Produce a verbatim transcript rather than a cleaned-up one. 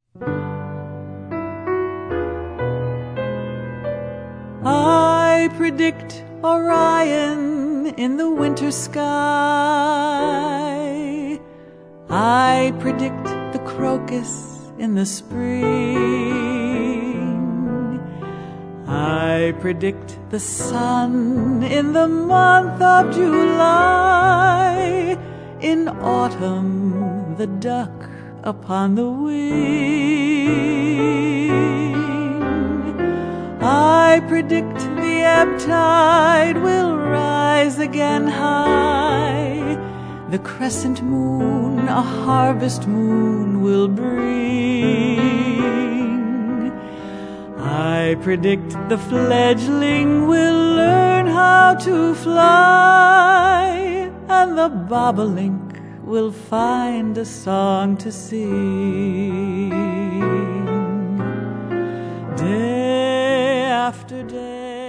I predict Orion in the winter sky. I predict the crocus in the spring. I predict the sun in the month of July. In autumn, the duck upon the wing. I predict the ebb tide will rise again high. The crescent moon a harvest moon will bring. I predict the fledgling will learn how to fly, and the bobolink will find a song to sing. Day after day